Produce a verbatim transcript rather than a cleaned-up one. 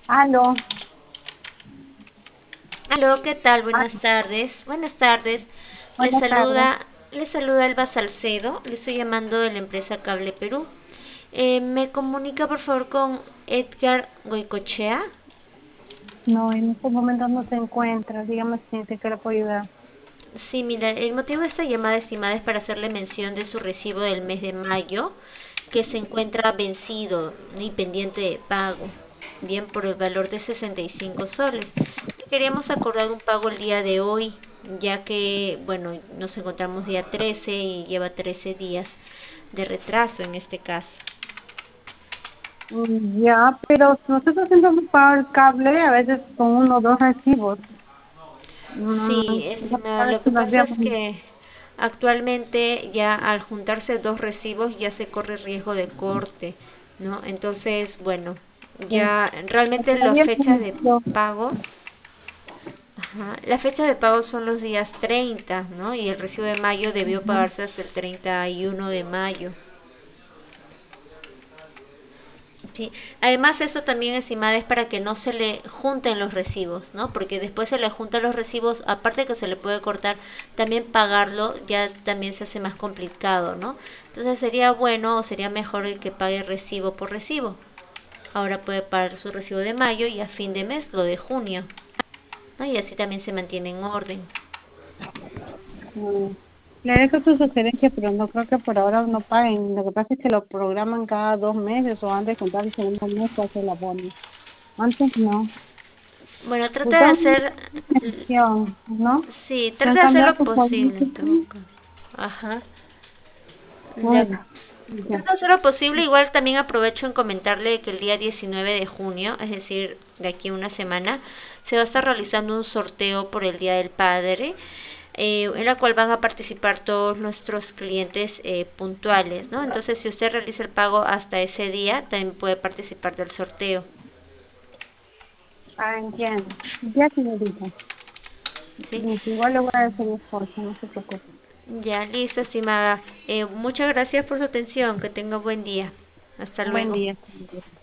Aló, Aló, ¿qué tal? ah, Buenas tardes. Buenas tardes. Les buenas tardes. saluda, les saluda Elba Salcedo. Le estoy llamando de la empresa Cable Perú. Eh, ¿me comunica por favor con Edgar Goicochea? No, en estos momentos no se encuentra. Dígame si te quiero puedo ayudar. Sí, mira, el motivo de esta llamada estimada es para hacerle mención de su recibo del mes de mayo, que se encuentra vencido y pendiente de pago, bien por el valor de sesenta y cinco soles. Queríamos acordar un pago el día de hoy, ya que, bueno, nos encontramos día trece y lleva trece días de retraso en este caso. Mm, Ya, pero nosotros intentamos pagar el cable a veces con uno o dos recibos. Mm, Sí, a estimada, ver lo si que nos pasa llaman. es que actualmente ya al juntarse dos recibos ya se corre riesgo de corte, ¿no? Entonces, bueno, Sí. ya realmente las Todavía fechas de no- pago, ajá, las fechas de pago son los días treinta, ¿no? Y el recibo de mayo debió Ujú. pagarse hasta el treinta y uno de mayo. Sí, además eso también, estimada, es para que no se le junten los recibos, ¿no? Porque después se le juntan los recibos, aparte que se le puede cortar, también pagarlo ya también se hace más complicado, ¿no? Entonces sería bueno o sería mejor el que pague recibo por recibo. Ahora puede pagar su recibo de mayo y a fin de mes lo de junio, ¿no? Y así también se mantiene en orden. Mm. Le dejo su sugerencia, pero no creo que por ahora no paguen. Lo que pasa es que lo programan cada dos meses o antes de contar el segundo mes que hace el abono. Antes no. Bueno, De trata de todas maneras, hacer, atención, ¿no? sí, Si han trata de hacer cambiado lo su posible en política, todo caso. Ajá. De bueno, ya. Trata de hacer lo posible. Igual también aprovecho en comentarle que el día diecinueve de junio, es decir, de aquí a una semana, se va a estar realizando un sorteo por el Día del Padre, eh, en la cual van a participar todos nuestros clientes eh, puntuales, ¿no? Entonces, si usted realiza el pago hasta ese día, también puede participar del sorteo. Ah, entiendo. Ya, señorita. ¿Sí? Listo, igual le voy a decir mi esposo, no se preocupe. Ya, listo, estimada. Eh, muchas gracias por su atención. Que tenga buen día. Hasta Buen luego. día, señorita.